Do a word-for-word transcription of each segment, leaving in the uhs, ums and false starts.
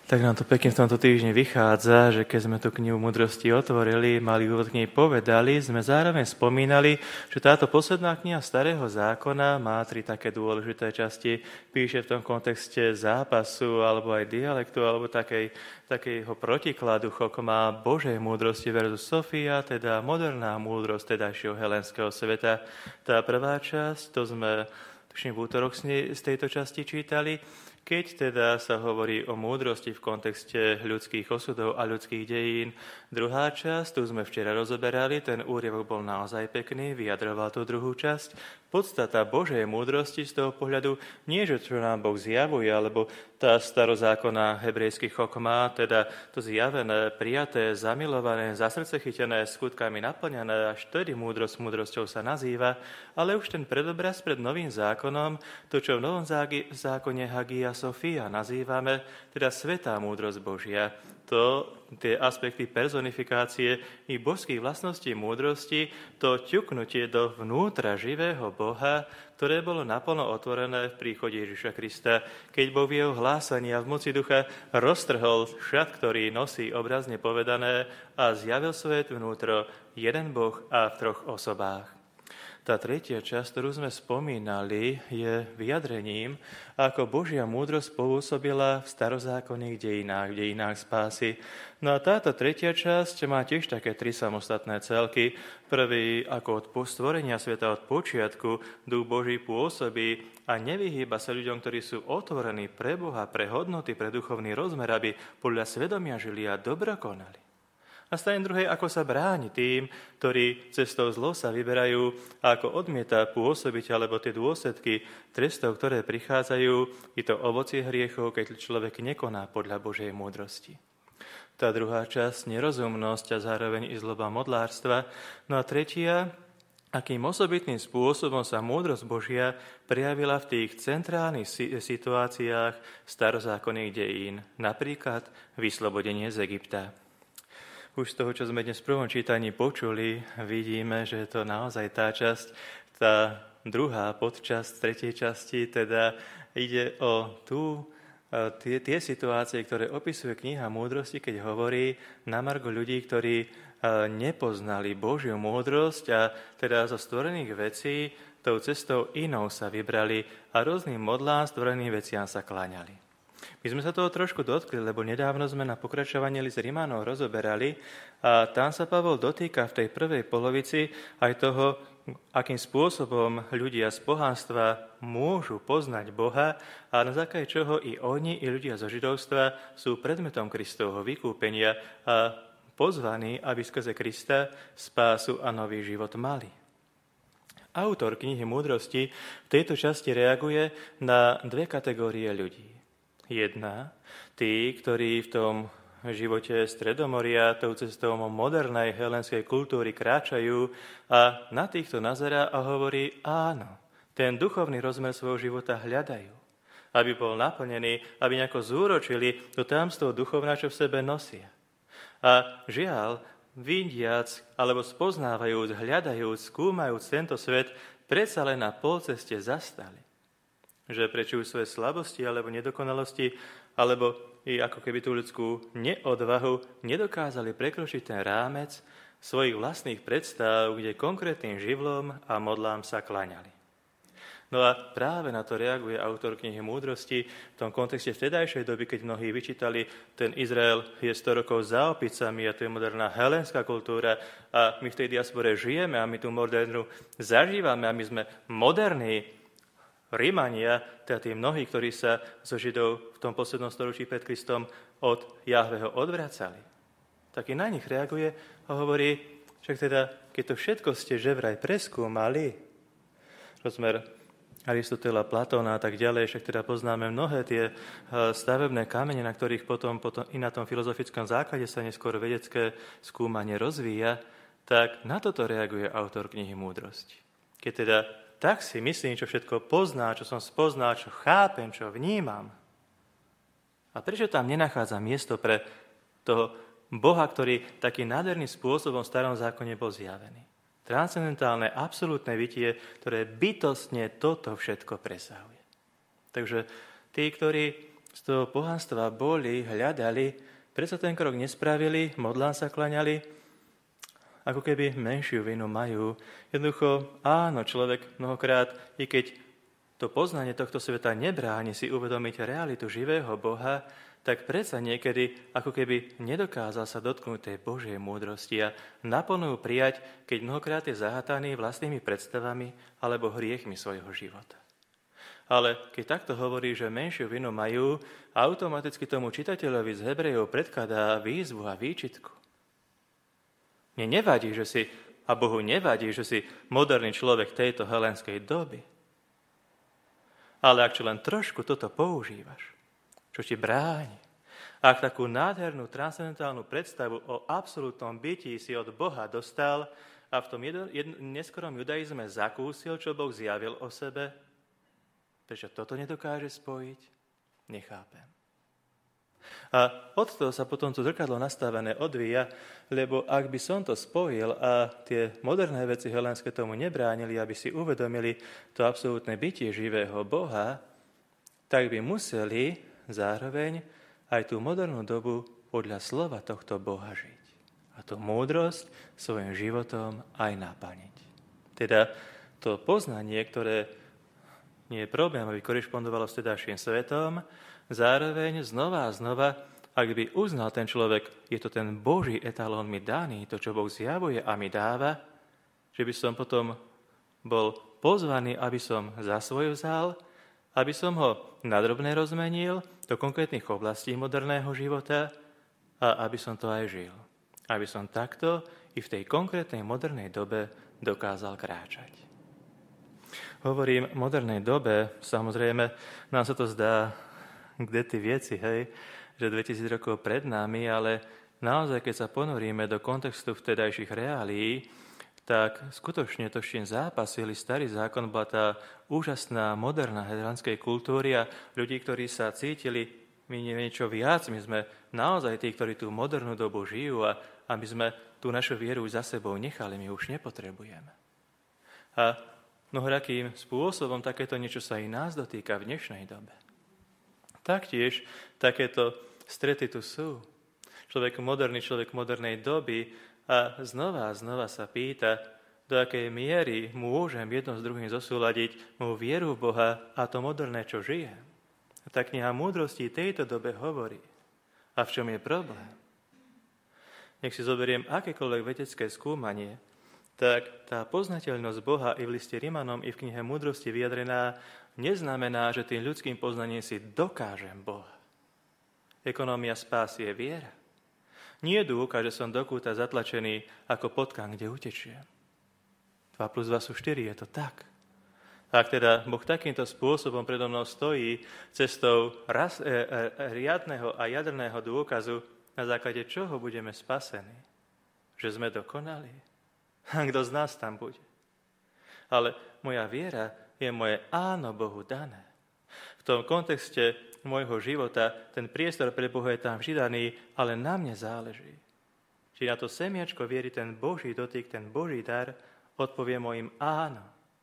Tak nám to pekne v tomto týždni vychádza, že keď sme tú knihu múdrosti otvorili, mali úvod k nej povedali, sme zároveň spomínali, že táto posledná kniha Starého zákona má tri také dôležité časti. Píše v tom kontexte zápasu, alebo aj dialektu, alebo takej, takého protikladu chokma Božej múdrosti versus Sofia, teda moderná múdrosť tedajšieho helenského sveta. Tá prvá časť, to sme tuším v útorok z tejto časti čítali, keď teda sa hovorí o múdrosti v kontexte ľudských osudov a ľudských dejín. Druhá časť, tu sme včera rozoberali, ten úryvok bol naozaj pekný, vyjadroval tú druhú časť. Podstata Božej múdrosti z toho pohľadu nie, že čo nám Boh zjavuje, alebo tá starozákonná hebrejský chokmá, teda to zjavené, prijaté, zamilované, za srdce chytené, skutkami naplňané, až vtedy múdrosť múdrosťou sa nazýva, ale už ten predobraz pred novým zákonom, to, čo v novom zákone Hagia Sofia nazývame, teda svätá múdrosť Božia. To, tie aspekty personifikácie i božských vlastností múdrosti, to ťuknutie do vnútra živého Boha, ktoré bolo naplno otvorené v príchode Ježiša Krista, keď Boh v jeho hlásaní a v moci ducha roztrhol šat, ktorý nosí obrazne povedané a zjavil svet vnútro jeden Boh a v troch osobách. Tá tretia časť, ktorú sme spomínali, je vyjadrením, ako Božia múdrosť pôsobila v starozákonných dejinách, v dejinách spásy. No a táto tretia časť má tiež také tri samostatné celky. Prvý, ako od stvorenia sveta od počiatku, duch Boží pôsobí a nevyhýba sa ľuďom, ktorí sú otvorení pre Boha, pre hodnoty, pre duchovný rozmer, aby podľa svedomia žili a dobro konali. A strane druhej, ako sa bráni tým, ktorí cestou zlo sa vyberajú a ako odmieta pôsobiť, alebo tie dôsledky trestov, ktoré prichádzajú, je to ovocie hriechov, keď človek nekoná podľa Božej múdrosti. Tá druhá časť, nerozumnosť a zároveň i zloba modlárstva. No a tretia, akým osobitným spôsobom sa múdrosť Božia prejavila v tých centrálnych situáciách starozákonných dejín, napríklad vyslobodenie z Egypta. Už z toho, čo sme dnes v prvom čítaní počuli, vidíme, že je to naozaj tá časť, tá druhá podčasť tretej časti, teda ide o tú, tie, tie situácie, ktoré opisuje kniha múdrosti, keď hovorí na margo ľudí, ktorí nepoznali Božiu múdrosť a teda zo stvorených vecí tou cestou inou sa vybrali a rôznym modlám stvoreným veciam sa kláňali. My sme sa toho trošku dotkli, lebo nedávno sme na pokračovanie list Rimanov rozoberali a tam sa Pavol dotýka v tej prvej polovici aj toho, akým spôsobom ľudia z pohanstva môžu poznať Boha a na základe čoho i oni, i ľudia zo židovstva sú predmetom Kristovho vykúpenia a pozvaní, aby skrze Krista spásu a nový život mali. Autor knihy Múdrosti v tejto časti reaguje na dve kategórie ľudí. Jedna, tí, ktorí v tom živote Stredomoria, tou cestou modernej helenskej kultúry kráčajú a na týchto nazerá a hovorí, áno, ten duchovný rozmer svojho života hľadajú, aby bol naplnený, aby nejako zúročili to tajomstvo duchovná, čo v sebe nosia. A žiaľ, vidiac alebo spoznávajúc, hľadajúc, skúmajúc tento svet, predsa len na polceste zastali. Že prečujú svoje slabosti alebo nedokonalosti, alebo i ako keby tú ľudskú neodvahu nedokázali prekročiť ten rámec svojich vlastných predstav, kde konkrétnym živlom a modlám sa klaňali. No a práve na to reaguje autor knihy Múdrosti v tom kontexte vtedajšej doby, keď mnohí vyčítali, ten Izrael je sto rokov za opicami a to je moderná helenská kultúra a my v tej diaspore žijeme a my tú modernu zažívame a my sme moderní, Rímania, teda tí mnohí, ktorí sa zo Židov v tom poslednom storočí pred Kristom od Jahveho odvracali. Tak i na nich reaguje a hovorí, však teda, keď to všetko ste že vraj preskúmali, rozmer Aristotela, Platóna a tak ďalej, však teda poznáme mnohé tie stavebné kamene, na ktorých potom, potom i na tom filozofickom základe sa neskôr vedecké skúmanie rozvíja, tak na toto reaguje autor knihy Múdrosti. Keď teda tak si myslím, čo všetko pozná, čo som spoznal, čo chápem, čo vnímam. A prečo tam nenachádza miesto pre toho Boha, ktorý takým nádherným spôsobom v starom zákone bol zjavený? Transcendentálne, absolútne bytie, ktoré bytostne toto všetko presahuje. Takže tí, ktorí z toho pohanstva boli, hľadali, prečo ten krok nespravili, modlám sa klaňali, ako keby menšiu vinu majú. Jednoducho, áno, človek mnohokrát, i keď to poznanie tohto sveta nebráni si uvedomiť realitu živého Boha, tak predsa niekedy ako keby nedokázal sa dotknúť tej Božej múdrosti a naplno ju prijať, keď mnohokrát je zahataný vlastnými predstavami alebo hriechmi svojho života. Ale keď takto hovorí, že menšiu vinu majú, automaticky tomu čitateľovi z Hebrejov predkladá výzvu a výčitku. Mne nevadí, že si, a Bohu nevadí, že si moderný človek tejto helenskej doby. Ale ak čo len trošku toto používaš, čo ti bráni, ak takú nádhernú transcendentálnu predstavu o absolútnom bytí si od Boha dostal a v tom jedno, jedno, neskorom judaizme zakúsil, čo Boh zjavil o sebe, prečo toto nedokáže spojiť, nechápem. A od toho sa potom to zrkadlo nastavené odvíja, lebo ak by som to spojil a tie moderné veci helenské tomu nebránili, aby si uvedomili to absolútne bytie živého Boha, tak by museli zároveň aj tú modernú dobu podľa slova tohto Boha žiť. A tú múdrosť svojim životom aj naplniť. Teda to poznanie, ktoré nie je problém, aby korešpondovalo s tedajším svetom, zároveň znova a znova, ak by uznal ten človek, je to ten Boží etalón mi daný, to, čo Boh zjavuje a mi dáva, že by som potom bol pozvaný, aby som za svoj vzal, aby som ho nadrobne rozmenil do konkrétnych oblastí moderného života a aby som to aj žil. Aby som takto i v tej konkrétnej modernej dobe dokázal kráčať. Hovorím modernej dobe, samozrejme, nám sa to zdá, kde tí vieci, hej, že dvetisíc rokov pred nami, ale naozaj, keď sa ponoríme do kontextu vtedajších reálií, tak skutočne to, s čím zápasili starý zákon, bola tá úžasná moderná helenskej kultúry a ľudí, ktorí sa cítili, my niečo viac, my sme naozaj tí, ktorí tú modernú dobu žijú a aby sme tú našu vieru za sebou nechali, my už nepotrebujeme. A mnohorakým spôsobom takéto niečo sa i nás dotýka v dnešnej dobe. Taktiež takéto strety tu sú. Človek moderný, človek modernej doby a znova a znova sa pýta, do akej miery môžem jedno s druhým zosúladiť moju vieru v Boha a to moderné, čo žije. A tá kniha múdrosti tejto dobe hovorí. A v čom je problém? Nech si zoberiem akékoľvek vedecké skúmanie, tak tá poznateľnosť Boha i v liste Rimanom, i v knihe múdrosti vyjadrená neznamená, že tým ľudským poznaním si dokážem Boha. Ekonómia spásy je viera. Nie dúka, že som do kúta zatlačený ako potkan, kde utečiem. dva plus dva sú štyri, je to tak. Ak teda Boh takýmto spôsobom predo mnou stojí cestou raz, e, e, riadneho a jadrného dôkazu, na základe čoho budeme spasení? Že sme dokonali? A kto z nás tam bude? Ale moja viera je moje áno Bohu dané. V tom kontexte môjho života ten priestor pre Boha je tam vždy daný, ale na mne záleží. Či na to semiačko viery, ten Boží dotyk, ten Boží dar, odpovie mojim áno.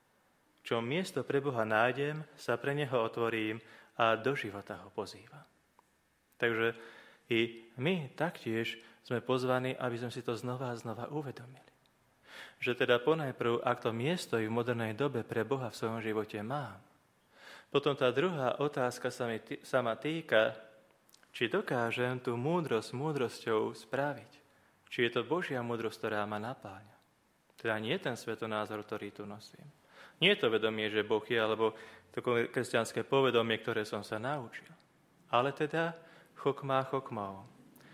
Čo miesto pre Boha nájdem, sa pre Neho otvorím a do života ho pozývam. Takže i my taktiež sme pozvaní, aby sme si to znova a znova uvedomili. Že teda ponajprv, ak to miesto i v modernej dobe pre Boha v svojom živote mám, potom tá druhá otázka sa, mi, sa ma týka, či dokážem tú múdrosť múdrosťou spraviť. Či je to Božia múdrosť, ktorá ma napáňa. Teda nie ten svetonázor, ktorý tu nosím. Nie je to vedomie, že Boh je, alebo to kresťanské povedomie, ktoré som sa naučil. Ale teda chokmá chokmou.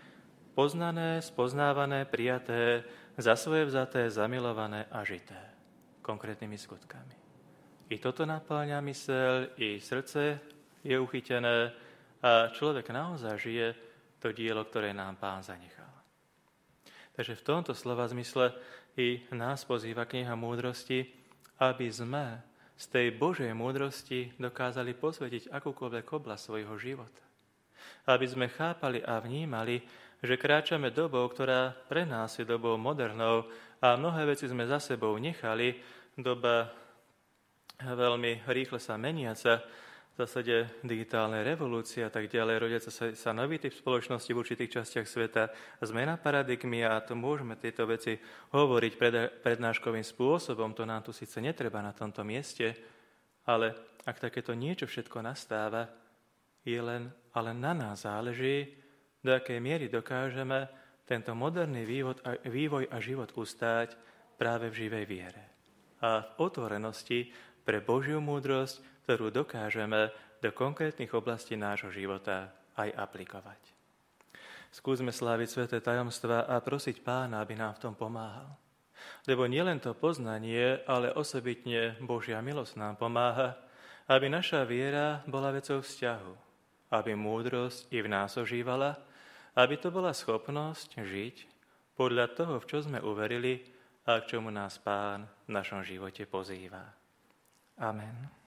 Poznané, spoznávané, prijaté, za svoje vzaté, zamilované a žité. Konkrétnymi skutkami. I toto napáňa myseľ, i srdce je uchytené a človek naozaj žije to dielo, ktoré nám Pán zanechal. Takže v tomto slova zmysle i nás pozýva kniha múdrosti, aby sme z tej Božej múdrosti dokázali posvetiť akúkoľvek oblasť svojho života. Aby sme chápali a vnímali, že kráčame dobou, ktorá pre nás je dobou modernou a mnohé veci sme za sebou nechali, doba veľmi rýchle sa meniaca, v zásade digitálnej revolúcie a tak ďalej, rodia sa, sa nový typ spoločnosti v určitých častiach sveta, zmena paradigmy a to môžeme tieto veci hovoriť pred, prednáškovým spôsobom, to nám tu síce netreba na tomto mieste, ale ak takéto niečo všetko nastáva, je len, ale na nás záleží, do akej miery dokážeme tento moderný vývoj a, vývoj a život ustáť práve v živej viere. A v otvorenosti pre Božiu múdrosť, ktorú dokážeme do konkrétnych oblastí nášho života aj aplikovať. Skúsme sláviť sväté tajomstvá a prosiť Pána, aby nám v tom pomáhal. Lebo nielen to poznanie, ale osobitne Božia milosť nám pomáha, aby naša viera bola vecou vzťahu, aby múdrosť i v nás ožívala, aby to bola schopnosť žiť podľa toho, v čo sme uverili a k čomu nás Pán v našom živote pozýva. Amen.